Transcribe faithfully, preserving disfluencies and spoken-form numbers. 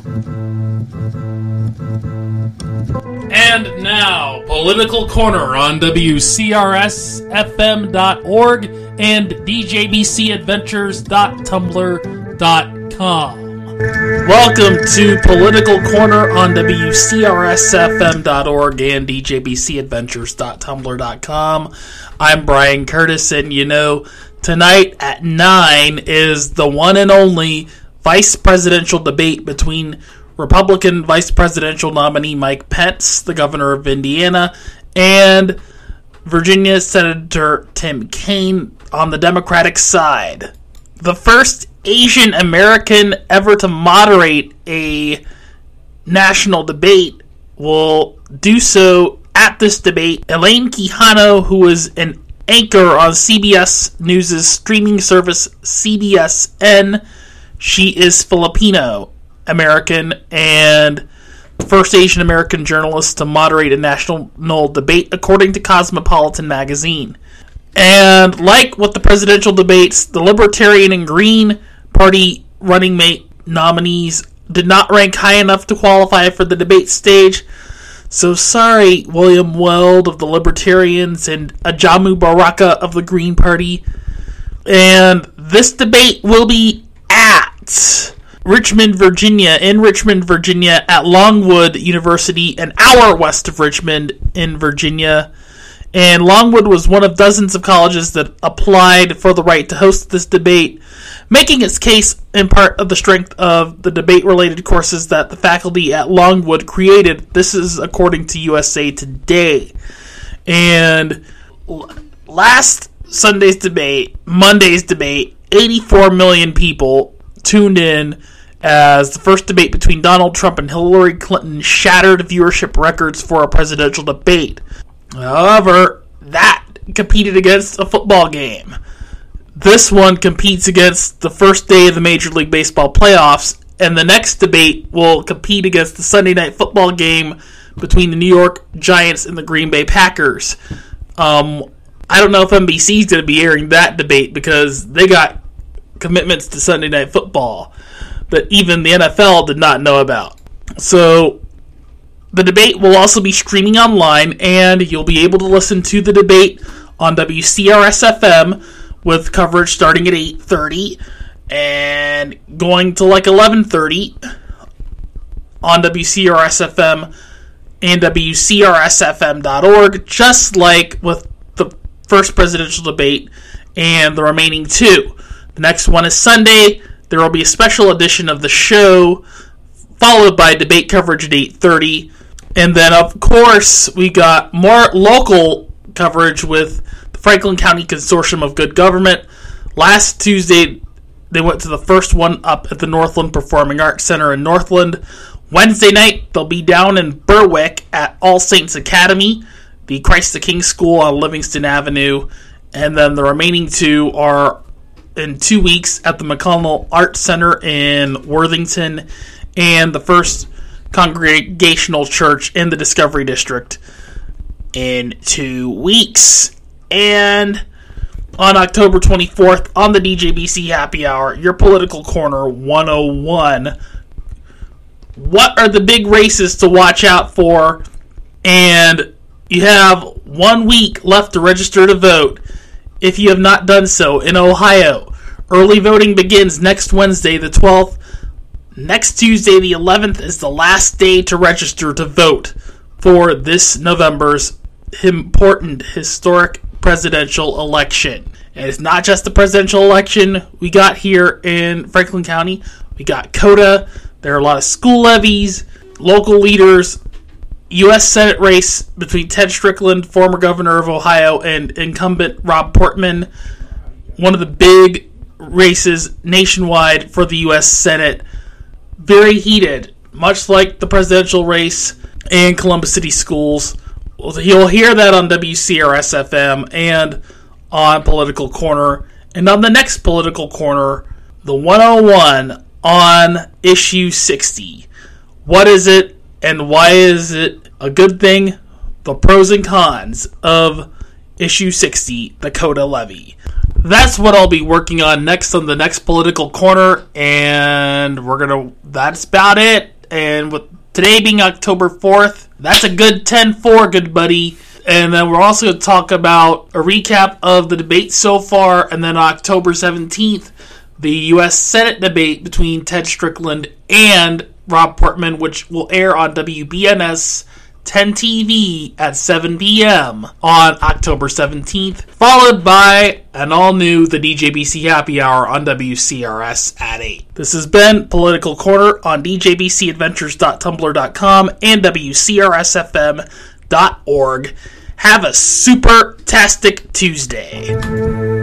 And now, Political Corner on W C R S F M dot org and D J B C adventures dot tumblr dot com. Welcome to Political Corner on W C R S F M dot org and D J B C adventures dot tumblr dot com. I'm Brian Curtis, and you know, tonight at nine is the one and only vice presidential debate between Republican vice presidential nominee Mike Pence, the governor of Indiana, and Virginia Senator Tim Kaine on the Democratic side. The first Asian American ever to moderate a national debate will do so at this debate. Elaine Quijano, who is an anchor on C B S News' streaming service C B S N, she is Filipino American and the first Asian American journalist to moderate a national debate, according to Cosmopolitan magazine. And like with the presidential debates, the Libertarian and Green Party running mate nominees did not rank high enough to qualify for the debate stage. So sorry, William Weld of the Libertarians and Ajamu Baraka of the Green Party. And this debate will be at Richmond, Virginia, in Richmond, Virginia, at Longwood University, an hour west of Richmond in Virginia. And Longwood was one of dozens of colleges that applied for the right to host this debate, making its case in part of the strength of the debate-related courses that the faculty at Longwood created. This is according to U S A Today. And last Sunday's debate, Monday's debate, eighty-four million people tuned in as the first debate between Donald Trump and Hillary Clinton shattered viewership records for a presidential debate. However, that competed against a football game. This one competes against the first day of the Major League Baseball playoffs, and the next debate will compete against the Sunday night football game between the New York Giants and the Green Bay Packers. Um, I don't know if N B C is going to be airing that debate because they got commitments to Sunday night football that even the N F L did not know about. So the debate will also be streaming online, and you'll be able to listen to the debate on W C R S F M with coverage starting at eight thirty and going to like eleven thirty on W C R S F M and W C R S F M dot org, just like with the first presidential debate and the remaining two. The next one is Sunday. There will be a special edition of the show, followed by debate coverage at eight thirty. And then, of course, we got more local coverage with the Franklin County Consortium of Good Government. Last Tuesday, they went to the first one up at the Northland Performing Arts Center in Northland. Wednesday night, they'll be down in Berwick at All Saints Academy, the Christ the King School on Livingston Avenue. And then the remaining two are in two weeks at the McConnell Arts Center in Worthington and the First Congregational Church in the Discovery District in two weeks. And on October twenty-fourth, on the D J B C Happy Hour, your Political Corner one oh one. What are the big races to watch out for? And you have one week left to register to vote. If you have not done so, in Ohio, early voting begins next Wednesday, the twelfth. Next Tuesday, the eleventh, is the last day to register to vote for this November's important, historic presidential election. And it's not just the presidential election we got here in Franklin County. We got COTA. There are a lot of school levies, local leaders, U S Senate race between Ted Strickland, former governor of Ohio, and incumbent Rob Portman. One of the big races nationwide for the U S Senate. Very heated, much like the presidential race and Columbus City Schools. You'll hear that on W C R S F M and on Political Corner. And on the next Political Corner, the one oh one on Issue sixty. What is it and why is it a good thing? The pros and cons of Issue sixty, the COTA levy. That's what I'll be working on next on the next Political Corner, and we're gonna, that's about it. and with today being October fourth, that's a good ten four, good buddy. And then we're also going to talk about a recap of the debate so far, and then October seventeenth, the U S Senate debate between Ted Strickland and Rob Portman, which will air on W B N S ten T V at seven p.m. on October seventeenth, followed by an all-new The D J B C Happy Hour on W C R S at eight. This has been Political Corner on D J B C adventures dot tumblr dot com and W C R S F M dot org. Have a super-tastic Tuesday.